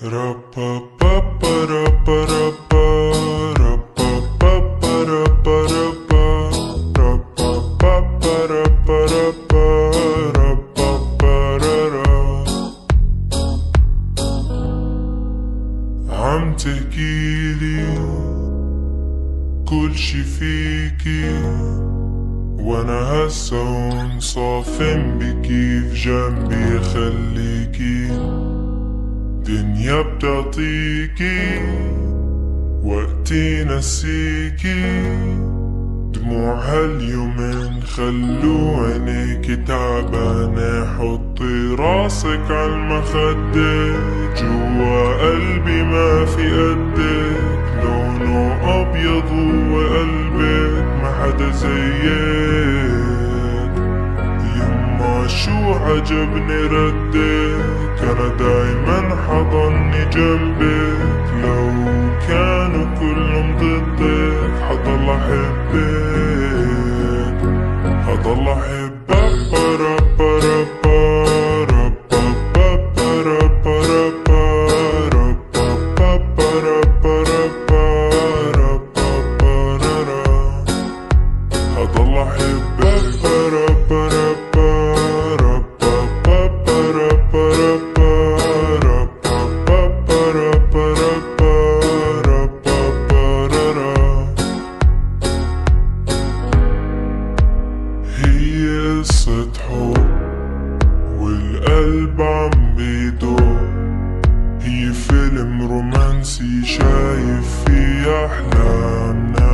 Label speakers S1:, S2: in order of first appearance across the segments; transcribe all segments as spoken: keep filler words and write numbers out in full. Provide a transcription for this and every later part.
S1: عم تحكيلي كل شي فيكي، وانا هسا هون صافن بكيف جنبي خليكي. دنيا بتعطيكي وقتي نسيكي، دموع هاليومين خلو عينيكي تعبانة. حطي راسك عالمخدة، جوا قلبي ما في قدك. لونه أبيض وقلبك ما حدا زيك. يما شو عجبني ردك، أنا دايما حضني جنبك. لو كانوا كلهم ضدك حضل أحبك، حضل أحبك. حضل هي قصة حب والقلب عم بيدور، هي فيلم رومانسي شايف فيه أحلامنا.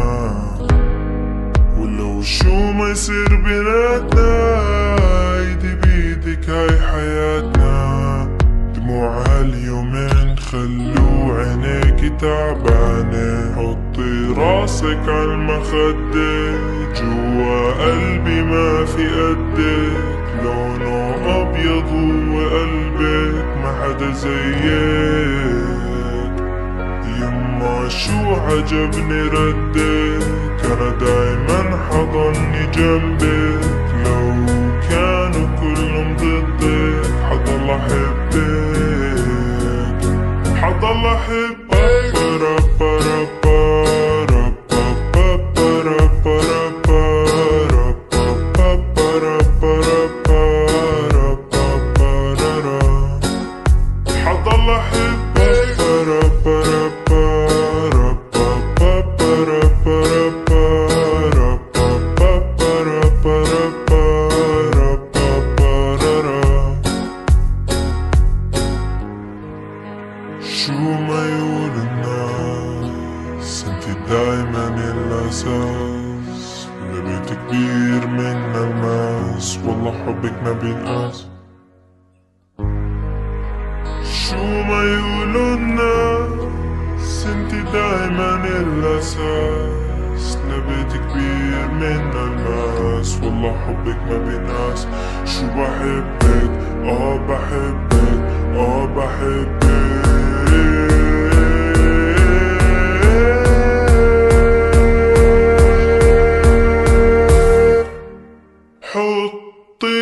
S1: ولو شو ما يصير بيناتنا، ايدي بيدك هاي حياتنا. دموع هاليومين خلو عينيكي تعبانة. حطي راسك عالمخدة، جوا قلبي ما في قدك. لونه أبيض وقلبك ما حدا زيك. يما شو عجبني ردك، أنا دايما حضني جنبك. لو كانوا كلهم ضدك حضل أحبك، حضل أحبك. حضل أحبك. شو ما يقول الناس، انتي دايما الأساس. لبيت كبير من الماس، والله حبك ما بينقاس. شو ما يقولوا الناس، انتي دايما الأساس. لبيت كبير من الماس، والله حبك ما بينقاس. شو بحبك، اه بحبك، اه بحبك. حطي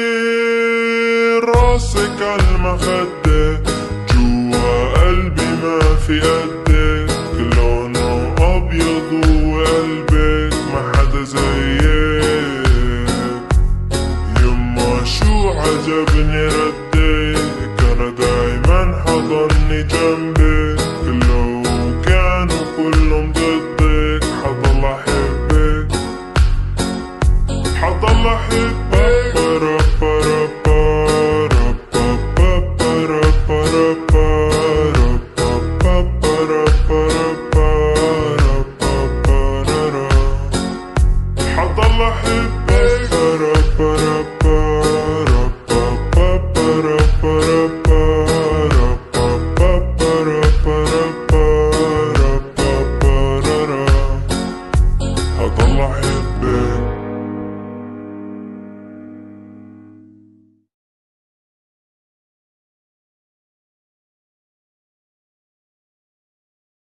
S1: راسك عالمخدة، جوا قلبي ما في قدك. لونه أبيض وقلبك ما حدا زيك. يما شو عجبني ردك، أنا دايما حضني جنبك. لو كانوا كلهم ضدك حضل أحبك، حضل أحبك. حضل أحبك.